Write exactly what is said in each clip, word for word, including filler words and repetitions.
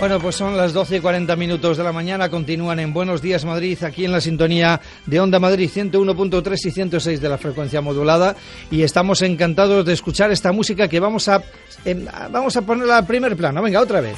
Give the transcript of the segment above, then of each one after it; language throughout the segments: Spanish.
Bueno, pues son las doce y cuarenta minutos de la mañana, continúan en Buenos Días Madrid, aquí en la sintonía de Onda Madrid ciento uno punto tres y ciento seis de la frecuencia modulada, y estamos encantados de escuchar esta música que vamos a, eh, vamos a ponerla al primer plano. Venga, otra vez.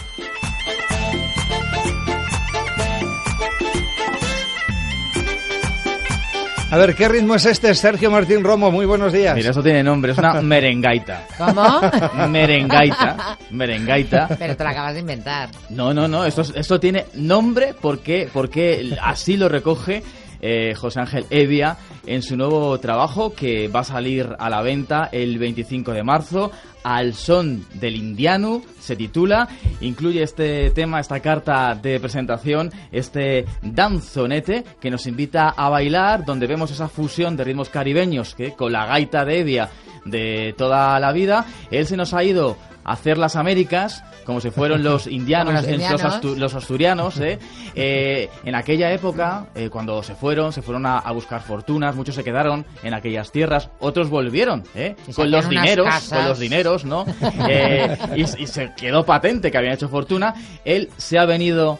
A ver, ¿qué ritmo es este? Sergio Martín Romo, muy buenos días. Mira, eso tiene nombre, es una merengaita. ¿Cómo? Merengaita, merengaita. Pero te la acabas de inventar. No, no, no, esto, esto tiene nombre porque, porque así lo recoge eh, José Ángel Hevia en su nuevo trabajo que va a salir a la venta el veinticinco de marzo. Al son del indiano se titula, incluye este tema, esta carta de presentación, este danzonete que nos invita a bailar, donde vemos esa fusión de ritmos caribeños que con la gaita de Hevia de toda la vida. Él se nos ha ido a hacer las Américas, como se fueron los indianos, los, indianos. los, astu- los asturianos, ¿eh? Eh, en aquella época, eh, cuando se fueron, se fueron a, a buscar fortunas, muchos se quedaron en aquellas tierras, otros volvieron, ¿eh? Con los dineros, casas. con los dineros, ¿no? Eh, y, y se quedó patente que habían hecho fortuna. Él se ha venido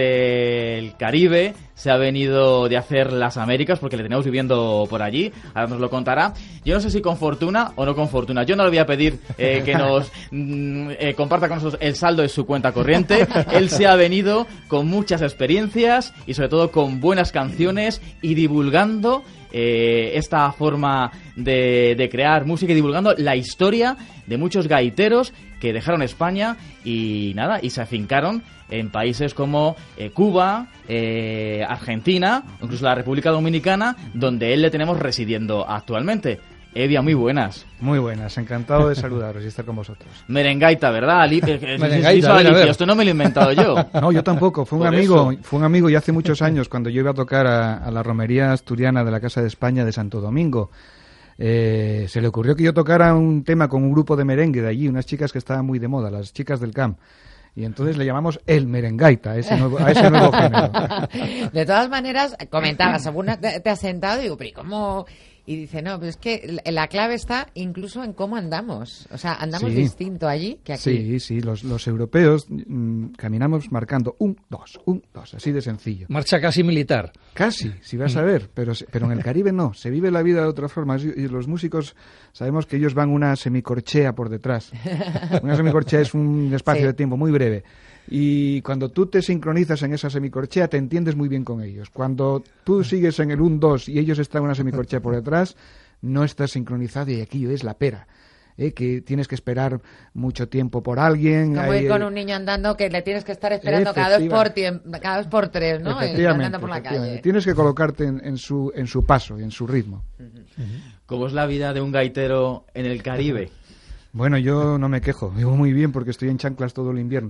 del Caribe, se ha venido de hacer las Américas porque le tenemos viviendo por allí, ahora nos lo contará. Yo no sé si con fortuna o no con fortuna, yo no le voy a pedir eh, que nos mm, eh, comparta con nosotros el saldo de su cuenta corriente. Él se ha venido con muchas experiencias y sobre todo con buenas canciones y divulgando eh, esta forma de, de crear música y divulgando la historia de muchos gaiteros que dejaron España y nada, y se afincaron en países como eh, Cuba, eh, Argentina, incluso la República Dominicana, donde él le tenemos residiendo actualmente. Hevia, muy buenas. Muy buenas, encantado de saludaros y estar con vosotros. Merengaita, ¿verdad? Ali- eh, Merengaita, a ver, a ver. Esto no me lo he inventado yo. No, yo tampoco, fue un Por amigo, eso. fue un amigo y hace muchos años cuando yo iba a tocar a, a la romería asturiana de la Casa de España de Santo Domingo. Eh, se le ocurrió que yo tocara un tema con un grupo de merengue de allí, unas chicas que estaban muy de moda, las chicas del camp. Y entonces le llamamos el merengaita, a ese nuevo, a ese nuevo género. De todas maneras, comentabas, según te te has sentado, digo, pero ¿y cómo? Y dice, no, pero es que la clave está incluso en cómo andamos. O sea, andamos Sí. distinto allí que aquí. Sí, sí, los, los europeos mm, caminamos marcando un, dos, un, dos, así de sencillo. Marcha casi militar. Casi, si vas a ver, pero, se- pero en el Caribe no, se vive la vida de otra forma y y los músicos sabemos que ellos van una semicorchea por detrás. Una semicorchea es un espacio Sí. de tiempo muy breve y cuando tú te sincronizas en esa semicorchea te entiendes muy bien con ellos. Cuando tú sigues en el un dos y ellos están en una semicorchea por detrás, no estás sincronizado y aquello es la pera. ¿eh? Que tienes que esperar mucho tiempo por alguien. Como hay, ir con eh, un niño andando que le tienes que estar esperando cada dos por tiempo, cada dos por tres, ¿no? Efectivamente, Andando por la efectivamente. calle. Tienes que colocarte en, en su en su paso y en su ritmo. ¿Cómo es la vida de un gaitero en el Caribe? Bueno, yo no me quejo, vivo muy bien porque estoy en chanclas todo el invierno.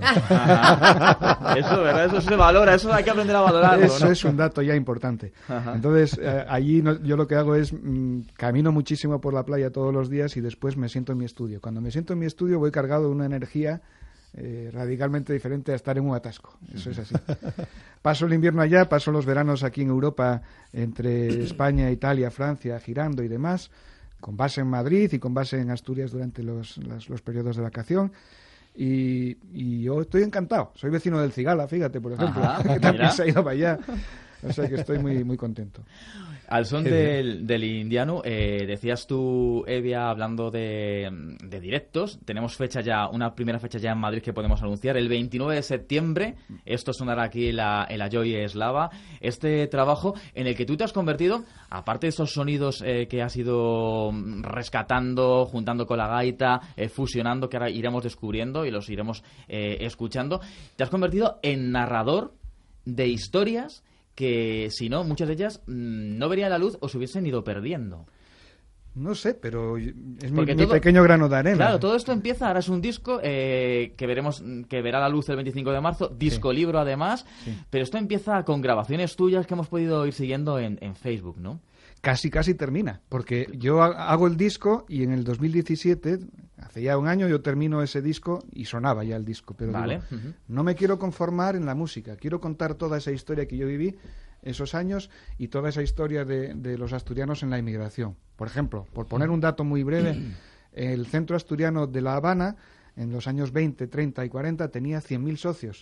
Ajá. Eso, ¿verdad? Eso se valora, eso hay que aprender a valorarlo, Eso ¿no? es un dato ya importante. Ajá. Entonces, eh, allí no- yo lo que hago es mm, camino muchísimo por la playa todos los días y después me siento en mi estudio. Cuando me siento en mi estudio voy cargado de una energía eh, radicalmente diferente a estar en un atasco. Eso es así. Paso el invierno allá, paso los veranos aquí en Europa, entre España, Italia, Francia, girando y demás, con base en Madrid y con base en Asturias durante los, las- los periodos de vacación. Y, y yo estoy encantado. Soy vecino del Cigala, fíjate, por ejemplo, Ajá, que también mira. se ha ido para allá. O sea que estoy muy, muy contento. Al son del, del indiano, eh, decías tú, Hevia, hablando de, de directos, tenemos fecha ya, una primera fecha ya en Madrid que podemos anunciar, el veintinueve de septiembre, esto sonará aquí en la, en la Joy Eslava, este trabajo en el que tú te has convertido, aparte de esos sonidos eh, que has ido rescatando, juntando con la gaita, eh, fusionando, que ahora iremos descubriendo y los iremos eh, escuchando, te has convertido en narrador de historias que, si no, muchas de ellas mmm, no verían la luz o se hubiesen ido perdiendo. No sé, pero es mi, Porque mi todo- pequeño grano de arena. Claro, todo esto empieza, ahora es un disco eh, que veremos, que verá la luz el veinticinco de marzo, disco libro además, Sí. pero esto empieza con grabaciones tuyas que hemos podido ir siguiendo en, en Facebook, ¿no? Casi, casi termina, porque yo ha- hago el disco y en el dos mil diecisiete, hace ya un año, yo termino ese disco y sonaba ya el disco. Pero Vale. digo, Ujú. no me quiero conformar en la música, quiero contar toda esa historia que yo viví esos años y toda esa historia de, de los asturianos en la inmigración. Por ejemplo, por poner un dato muy breve, el Centro Asturiano de La Habana en los años veinte, treinta y cuarenta tenía cien mil socios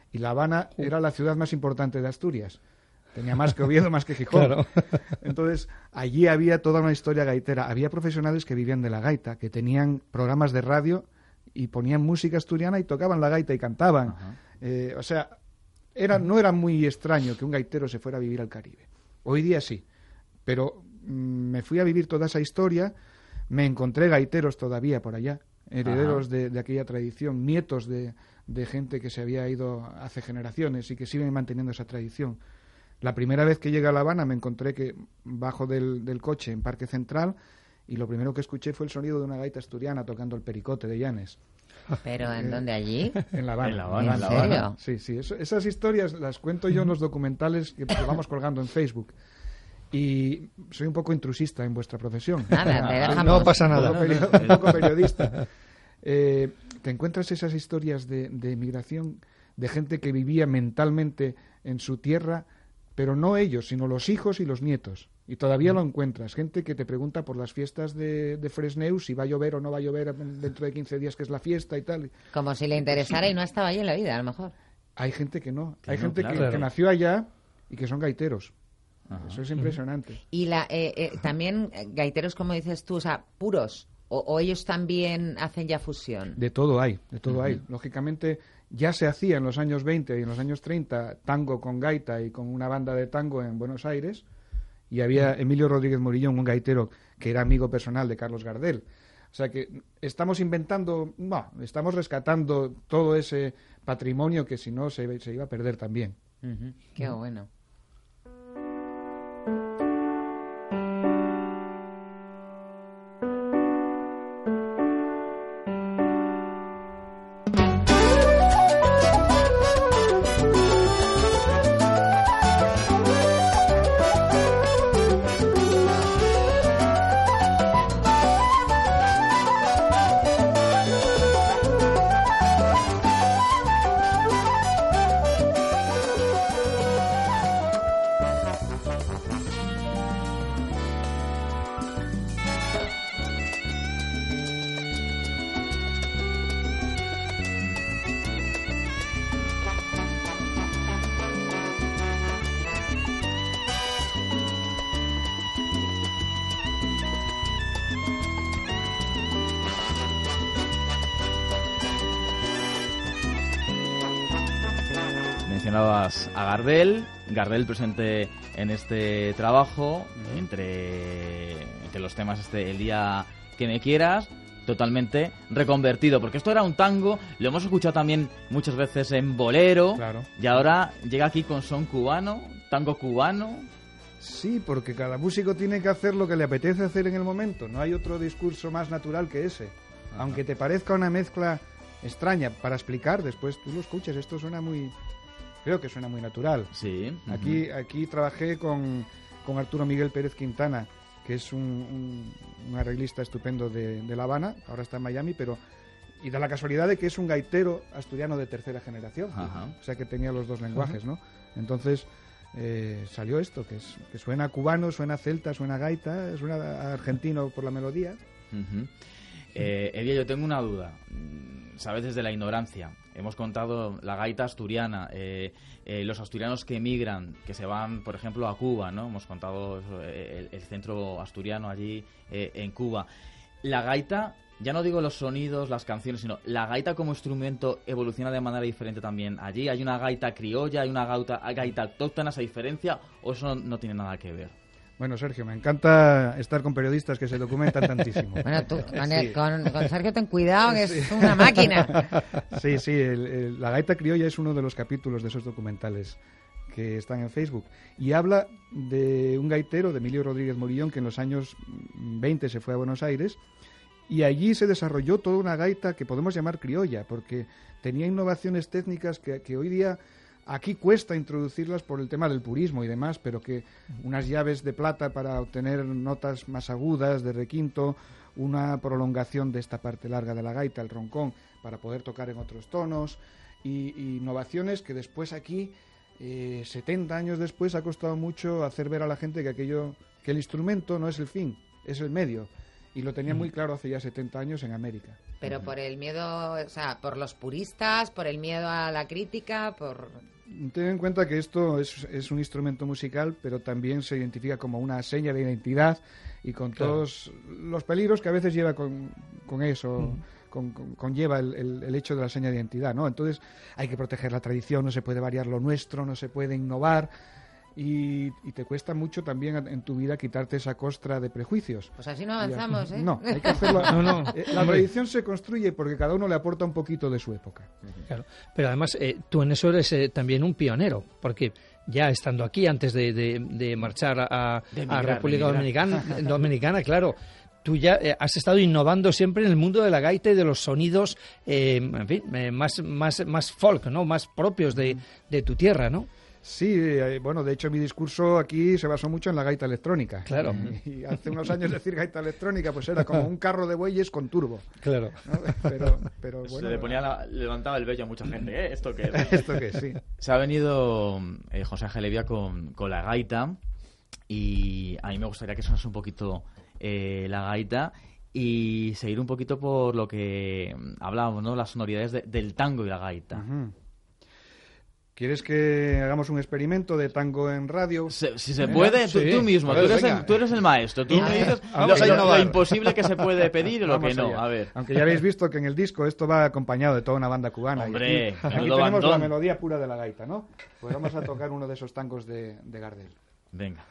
Y La Habana era la ciudad más importante de Asturias. Tenía más que Oviedo, más que Gijón. Claro. Entonces, allí había toda una historia gaitera. Había profesionales que vivían de la gaita, que tenían programas de radio y ponían música asturiana y tocaban la gaita y cantaban. Eh, o sea, era, no era muy extraño que un gaitero se fuera a vivir al Caribe. Hoy día sí, pero mmm, me fui a vivir toda esa historia, me encontré gaiteros todavía por allá, herederos de, de aquella tradición, nietos de, de gente que se había ido hace generaciones y que siguen manteniendo esa tradición. La primera vez que llegué a La Habana me encontré que bajo del, del coche en Parque Central y lo primero que escuché fue el sonido de una gaita asturiana tocando el pericote de Llanes. ¿Pero en dónde allí? En La Habana. ¿En La Habana? ¿En serio? Sí, sí. Eso, esas historias las cuento yo en los documentales que, que vamos colgando en Facebook. Y soy un poco intrusista en vuestra profesión. Nada, te dejamos. No pasa nada. Un poco, perio- un poco periodista. Eh, te encuentras esas historias de, de emigración, de gente que vivía mentalmente en su tierra, pero no ellos, sino los hijos y los nietos. Y todavía lo encuentras. Gente que te pregunta por las fiestas de, de Fresneu, si va a llover o no va a llover dentro de quince días, que es la fiesta y tal. Como si le interesara y no estaba allí en la vida, a lo mejor. Hay gente que no. Que Hay no, gente claro. que, que nació allá y que son gaiteros. Ajá. Eso es impresionante. Y la, eh, eh, también eh, gaiteros, como dices tú, o sea, puros. O, o ellos también hacen ya fusión. De todo hay, de todo Ujú. hay. Lógicamente, ya se hacía en los años veinte y en los años treinta tango con gaita y con una banda de tango en Buenos Aires. Y había Emilio Rodríguez Morillón, un gaitero que era amigo personal de Carlos Gardel. O sea que estamos inventando, no, estamos rescatando todo ese patrimonio que si no se, se iba a perder también. Uh-huh. Qué bueno. Mencionabas a Gardel, Gardel presente en este trabajo, uh-huh. entre, entre los temas este El día que me quieras, totalmente reconvertido, porque esto era un tango, lo hemos escuchado también muchas veces en bolero, Claro. y ahora llega aquí con son cubano, tango cubano. Sí, porque cada músico tiene que hacer lo que le apetece hacer en el momento. No hay otro discurso más natural que ese. Ajá. Aunque te parezca una mezcla extraña para explicar, después tú lo escuchas, esto suena muy... Creo que suena muy natural. Sí. Uh-huh. Aquí, aquí trabajé con, con Arturo Miguel Pérez Quintana, que es un, un, un arreglista estupendo de, de La Habana, ahora está en Miami, pero... Y da la casualidad de que es un gaitero asturiano de tercera generación. Uh-huh. O sea que tenía los dos lenguajes, ¿no? Entonces... Eh, salió esto, que, es, que suena cubano, suena celta, suena gaita, suena argentino por la melodía. Uh-huh. eh, Elia, yo tengo una duda. Sabes, desde la ignorancia, hemos contado la gaita asturiana, eh, eh, los asturianos que emigran, que se van, por ejemplo, a Cuba, ¿no? Hemos contado eso, el, el centro asturiano allí eh, en Cuba. La gaita, ya no digo los sonidos, las canciones, sino la gaita como instrumento evoluciona de manera diferente también allí. ¿Hay una gaita criolla, hay una gaita, gaita autóctona, esa diferencia, o eso no, no tiene nada que ver? Bueno, Sergio, me encanta estar con periodistas que se documentan tantísimo. Bueno, tú, con, el, con, con Sergio ten cuidado, que sí. Es una máquina. Sí, sí, el, el, la gaita criolla es uno de los capítulos de esos documentales que están en Facebook. Y habla de un gaitero, de Emilio Rodríguez Morillón, que en los años veinte se fue a Buenos Aires, y allí se desarrolló toda una gaita que podemos llamar criolla, porque tenía innovaciones técnicas que, que hoy día aquí cuesta introducirlas por el tema del purismo y demás, pero que unas llaves de plata para obtener notas más agudas de requinto, una prolongación de esta parte larga de la gaita, el roncón, para poder tocar en otros tonos, y, y innovaciones que después aquí, eh, setenta años después, ha costado mucho hacer ver a la gente que aquello, que el instrumento no es el fin, es el medio. Y lo tenía muy claro hace ya setenta años en América. Pero por el miedo, o sea, por los puristas, por el miedo a la crítica, por... Ten en cuenta que esto es, es un instrumento musical, pero también se identifica como una seña de identidad y con claro. todos los peligros que a veces lleva con, con eso, mm. con, con, conlleva el, el, el hecho de la seña de identidad, ¿no? Entonces hay que proteger la tradición, no se puede variar lo nuestro, no se puede innovar. Y, y te cuesta mucho también en tu vida quitarte esa costra de prejuicios. Pues así no avanzamos, ¿eh? No, hay que hacerlo. no, no. La tradición se construye porque cada uno le aporta un poquito de su época. Claro, pero además eh, tú en eso eres eh, también un pionero, porque ya estando aquí, antes de, de, de marchar a, de migrar, a República de Dominicana, Dominicana, claro, tú ya eh, has estado innovando siempre en el mundo de la gaita y de los sonidos, eh, en fin, eh, más, más, más folk, ¿no? Más propios de, de tu tierra, ¿no? Sí, eh, bueno, de hecho mi discurso aquí se basó mucho en la gaita electrónica. Claro. Y, y hace unos años decir gaita electrónica pues era como un carro de bueyes con turbo. Claro. ¿No? Pero, pero bueno. Se le ponía la, levantaba el vello a mucha gente, ¿eh? ¿Esto qué es? Esto que sí. Se ha venido eh, José Ángel Hevia con, con la gaita y a mí me gustaría que sonase un poquito eh, la gaita y seguir un poquito por lo que hablábamos, ¿no? Las sonoridades de, del tango y la gaita. Uh-huh. ¿Quieres que hagamos un experimento de tango en radio? Se, si se puede, tú, sí. tú mismo, Ver, tú, eres el, tú eres el maestro. Tú me dices lo, lo, lo imposible que se puede pedir y lo Vamos que no. allá. A ver. Aunque ya habéis visto que en el disco esto va acompañado de toda una banda cubana. Hombre, y aquí, aquí menudo tenemos bandón. la melodía pura de la gaita, ¿no? Pues vamos a tocar uno de esos tangos de, de Gardel. Venga.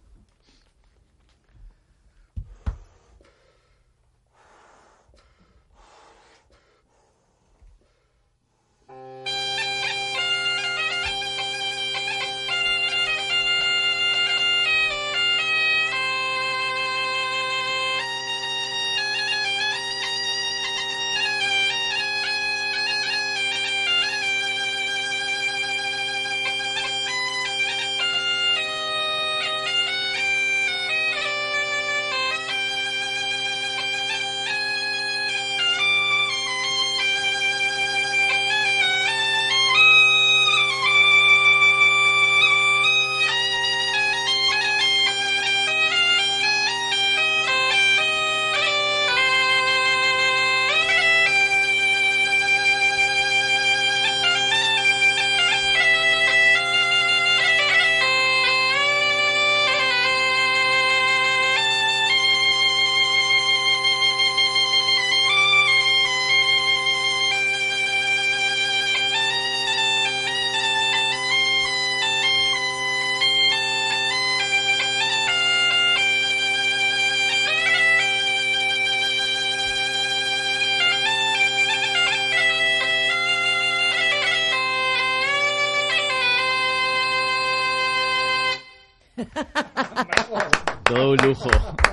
Todo un lujo.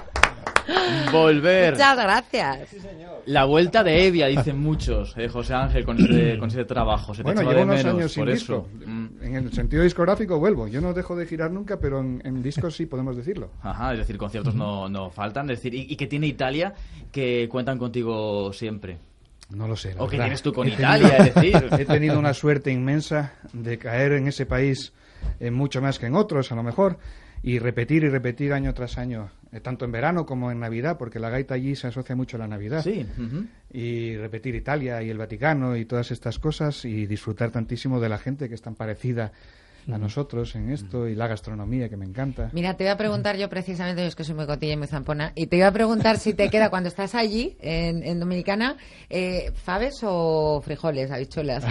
Volver. Muchas gracias. Sí, señor. La vuelta de Hevia, dicen muchos, eh, José Ángel, con ese, con ese trabajo. Se te Bueno, echaba llevo de unos menos, años sin por disco. eso. Mm. En el sentido discográfico vuelvo. Yo no dejo de girar nunca, pero en, en discos sí podemos decirlo. Ajá, es decir, conciertos no, no faltan. Es decir, ¿y, y qué tiene Italia que cuentan contigo siempre? No lo sé. La ¿O qué verdad. tienes tú con He Italia? tenido- Es decir, He tenido una suerte inmensa de caer en ese país eh, mucho más que en otros, a lo mejor, y repetir y repetir año tras año, eh, tanto en verano como en Navidad, porque la gaita allí se asocia mucho a la Navidad. sí. Ujú. Y repetir Italia y el Vaticano y todas estas cosas y disfrutar tantísimo de la gente que es tan parecida a nosotros en esto y la gastronomía que me encanta. Mira, te iba a preguntar yo precisamente, yo es que soy muy cotilla y muy zampona, y te iba a preguntar si te queda cuando estás allí, en, en Dominicana, eh, ¿faves o frijoles, habichuelas?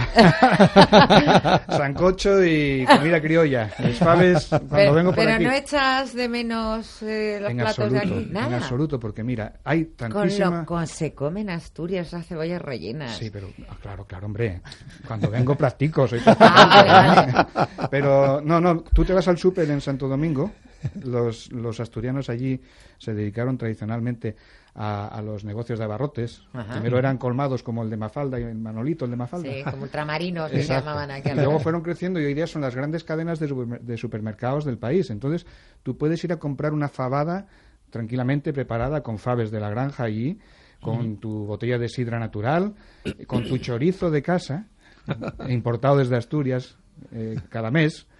Sancocho y comida criolla. Los faves, cuando pero vengo por pero aquí. no echas de menos eh, los En platos absoluto, de aquí, nada. en absoluto, porque mira, hay Con tantísima... lo que se come en Asturias las cebollas rellenas. Sí, pero ah, claro, claro, hombre. Cuando vengo practico, soy Ah, practicante. Pero no, no, tú te vas al súper en Santo Domingo. Los, los asturianos allí se dedicaron tradicionalmente a, a los negocios de abarrotes. Ajá. Primero eran colmados como el de Mafalda y el Manolito, el de Mafalda. Sí, como ultramarinos que se Exacto. llamaban aquí. Y luego fueron creciendo y hoy día son las grandes cadenas de, supermer- de supermercados del país. Entonces, tú puedes ir a comprar una fabada tranquilamente preparada con faves de la granja allí, con tu botella de sidra natural, con tu chorizo de casa, importado desde Asturias eh, cada mes,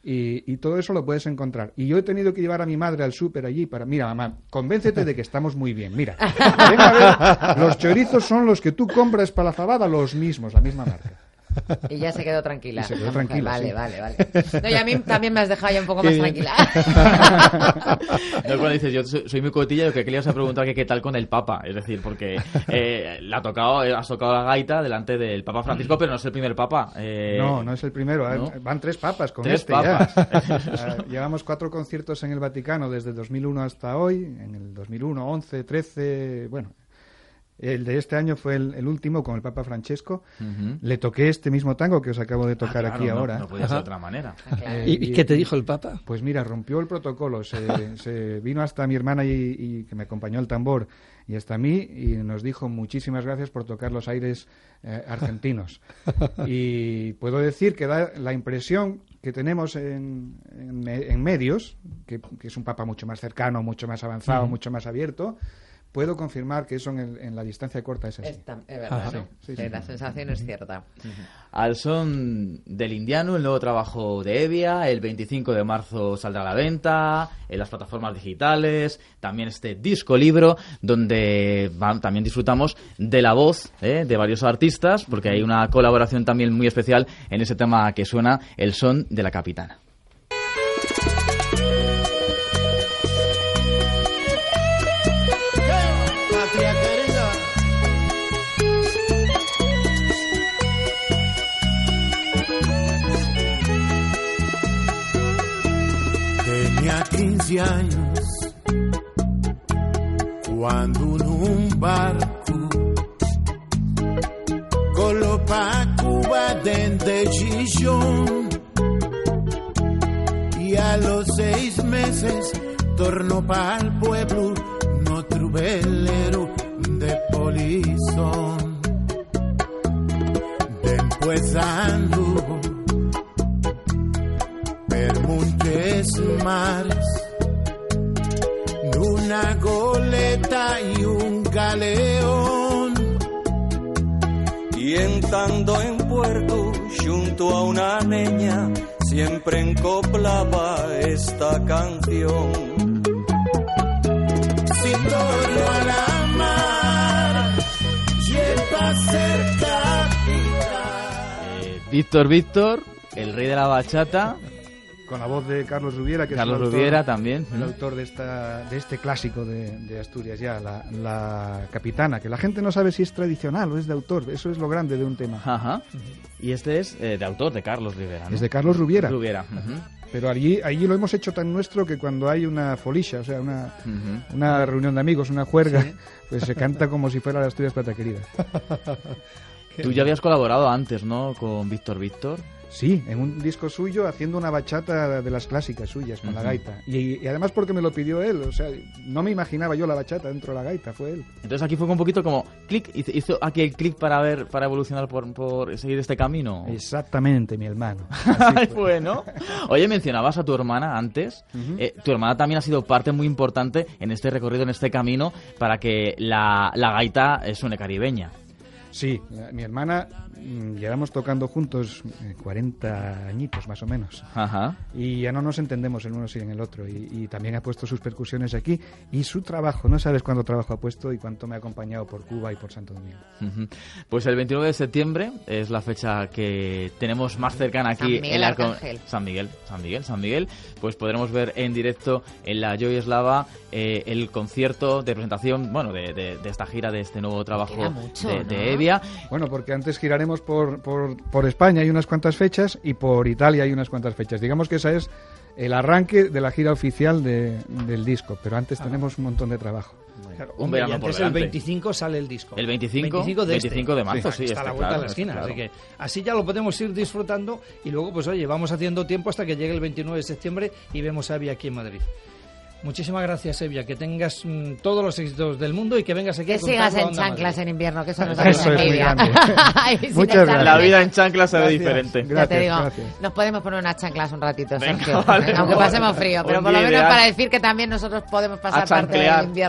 Y, y todo eso lo puedes encontrar. Y yo he tenido que llevar a mi madre al súper allí para... Mira, mamá, convéncete de que estamos muy bien. Mira, venga a ver, los chorizos son los que tú compras para la fabada, los mismos, la misma marca. Y ya se quedó tranquila. Y se quedó tranquila, Vale, sí. vale, vale. No, y a mí también me has dejado ya un poco más tranquila. No, cuando dices, yo soy, soy muy cotilla, yo que quería a preguntar que qué tal con el Papa. Es decir, porque eh, la ha tocado, has tocado la gaita delante del Papa Francisco, pero no es el primer Papa. Eh, no, no es el primero. ¿no? Van tres papas con tres este papas. ya. Llevamos cuatro conciertos en el Vaticano desde dos mil uno hasta hoy. En el dos mil uno, once, trece... Bueno... El de este año fue el, el último con el Papa Francesco. Uh-huh. Le toqué este mismo tango que os acabo de tocar ah, claro, aquí no, ahora. No podía ser de otra manera. Ah, claro. eh, ¿Y, ¿Y qué te dijo el Papa? Pues mira, rompió el protocolo. Se, se vino hasta mi hermana y, y que me acompañó el tambor y hasta mí y nos dijo muchísimas gracias por tocar los aires eh, argentinos. Y puedo decir que da la impresión que tenemos en, en, en medios, que, que es un Papa mucho más cercano, mucho más avanzado, uh-huh. mucho más abierto. Puedo confirmar que eso en, el, en la distancia corta es así. Esta, es verdad, Ajá. ¿no? Sí, sí, sí, sí. La sensación es cierta. Uh-huh. Al son del indiano, el nuevo trabajo de Evia, el veinticinco de marzo saldrá a la venta, en las plataformas digitales, también este disco libro, donde va, también disfrutamos de la voz ¿eh? de varios artistas, porque hay una colaboración también muy especial en ese tema que suena, el son de la capitana. Tenía quince años cuando en un barco coló pa' Cuba desde Chichón y a los seis meses tornó pa'l pueblo otro velero de polizón. Después anduvo per muchos mares, una goleta y un galeón, y entrando en puerto junto a una niña siempre encoplaba esta canción. Si torno a la mar, lleva a ser capitán. Eh, Víctor Víctor, el rey de la bachata. Con la voz de Carlos Rubiera, que Carlos es el autor, Rubiera también. el autor de esta de este clásico de, de Asturias ya, la, la capitana, que la gente no sabe si es tradicional o es de autor, eso es lo grande de un tema. Ajá. Y este es eh, de autor, de Carlos Rubiera, ¿no? Es de Carlos Rubiera. Rubiera. Uh-huh. Pero allí, allí lo hemos hecho tan nuestro que cuando hay una folisha, o sea, una, uh-huh. una reunión de amigos, una juerga, ¿sí? Pues se canta como si fuera la Asturias Plata Querida. Tú ya habías colaborado antes, ¿no? Con Víctor Víctor. Sí, en un disco suyo haciendo una bachata de las clásicas suyas con uh-huh. la gaita. Y, y además porque me lo pidió él, o sea, no me imaginaba yo la bachata dentro de la gaita, fue él. Entonces aquí fue un poquito como clic, hizo aquí el clic para ver, para evolucionar por, por seguir este camino. Exactamente, mi hermano. Así fue. fue, ¿no? Oye, mencionabas a tu hermana antes. Uh-huh. Eh, tu hermana también ha sido parte muy importante en este recorrido, en este camino, para que la, la gaita suene caribeña. Sí, la, mi hermana, mmm, llevamos tocando juntos eh, cuarenta añitos más o menos. Ajá. Y ya no nos entendemos el uno sin el otro. Y, y también ha puesto sus percusiones aquí. Y su trabajo, no sabes cuánto trabajo ha puesto y cuánto me ha acompañado por Cuba y por Santo Domingo. Uh-huh. Pues el veintinueve de septiembre es la fecha que tenemos más cercana aquí. San Miguel, en la Arcángel. San Miguel, San Miguel, San Miguel. Pues podremos ver en directo en la Joy Eslava eh, el concierto de presentación, bueno, de, de, de esta gira, de este nuevo trabajo mucho, de, ¿no? de Evia. Bueno, porque antes giraremos por, por, por España, hay unas cuantas fechas, y por Italia hay unas cuantas fechas. Digamos que esa es el arranque de la gira oficial de, del disco, pero antes ah. tenemos un montón de trabajo. Claro, un verano por delante. El veinticinco sale el disco. El veinticinco, veinticinco de, veinticinco de marzo, sí, sí está está a la vuelta claro, de la esquina. claro. Así que así ya lo podemos ir disfrutando y luego, pues oye, vamos haciendo tiempo hasta que llegue el veintinueve de septiembre y vemos a Evia aquí en Madrid. Muchísimas gracias, Evia, que tengas mmm, todos los éxitos del mundo y que vengas aquí que a sigas en Onda chanclas Madrid. en invierno, que eso no Eso es muy grande. Muchas gracias. La vida en chanclas se ve diferente. Gracias, ya te digo, gracias. Nos podemos poner unas chanclas un ratito, Venga, Sergio, vale, aunque vale. pasemos frío, pero Un por lo menos ideal. para decir que también nosotros podemos pasar parte chanclear. del invierno